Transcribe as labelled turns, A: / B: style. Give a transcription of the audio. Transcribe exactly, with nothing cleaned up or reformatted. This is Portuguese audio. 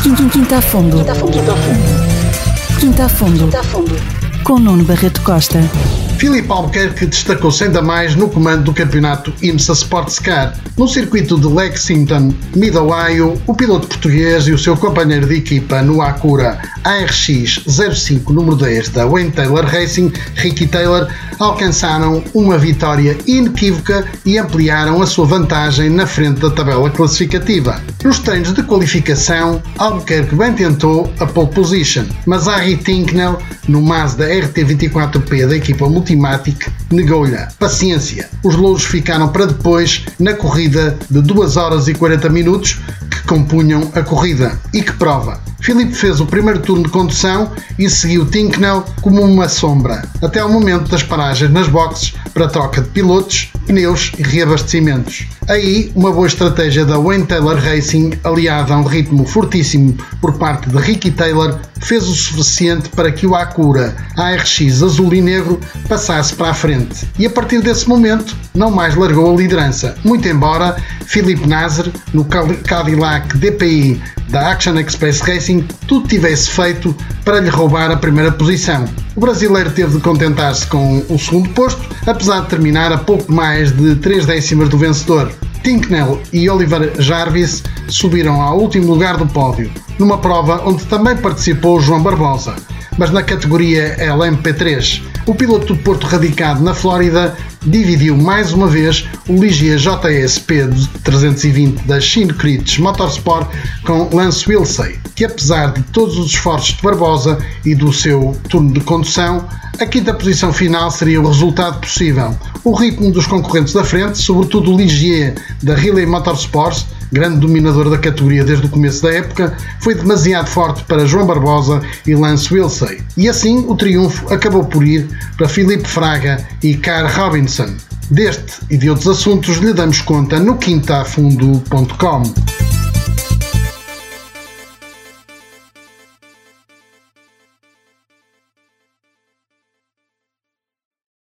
A: Quinta a fundo. Quinta a fundo. Quinta a fundo. Quinta a fundo. Com Nuno Barreto Costa.
B: Filipe Albuquerque destacou-se ainda mais no comando do campeonato IMSA Sportscar. No circuito de Lexington, Mid-Ohio, o piloto português e o seu companheiro de equipa no Acura A R X zero cinco número dez da Wayne Taylor Racing, Ricky Taylor, alcançaram uma vitória inequívoca e ampliaram a sua vantagem na frente da tabela classificativa. Nos treinos de qualificação, Albuquerque bem tentou a pole position, mas Harry Tincknell, no Mazda R T vinte e quatro P da equipa Multimatic, negou-lhe paciência. Os louros ficaram para depois na corrida de duas horas e quarenta minutos que compunham a corrida. E que prova! Filipe fez o primeiro turno de condução e seguiu Tincknell como uma sombra, até ao momento das paragens nas boxes para troca de pilotos, pneus e reabastecimentos. Aí, uma boa estratégia da Wayne Taylor Racing, aliada a um ritmo fortíssimo por parte de Ricky Taylor, fez o suficiente para que o Acura A R X azul e negro passasse para a frente. E a partir desse momento, não mais largou a liderança, muito embora Filipe Nasr, no Cadillac D P I da Action Express Racing, tudo tivesse feito para lhe roubar a primeira posição. O brasileiro teve de contentar-se com o segundo posto, apesar de terminar a pouco mais de três décimas do vencedor. Tincknell e Oliver Jarvis subiram ao último lugar do pódio, numa prova onde também participou João Barbosa, mas na categoria L M P três. O piloto do Porto radicado na Flórida dividiu mais uma vez o Ligier J S P trezentos e vinte da Shinkrich Motorsport com Lance Willsey, que apesar de todos os esforços de Barbosa e do seu turno de condução, a quinta posição final seria o resultado possível. O ritmo dos concorrentes da frente, sobretudo o Ligier da Riley Motorsports, grande dominador da categoria desde o começo da época, foi demasiado forte para João Barbosa e Lance Willsey. E assim o triunfo acabou por ir para Filipe Fraga e Kyle Robinson. Deste e de outros assuntos lhe damos conta no quinta a fundo ponto com.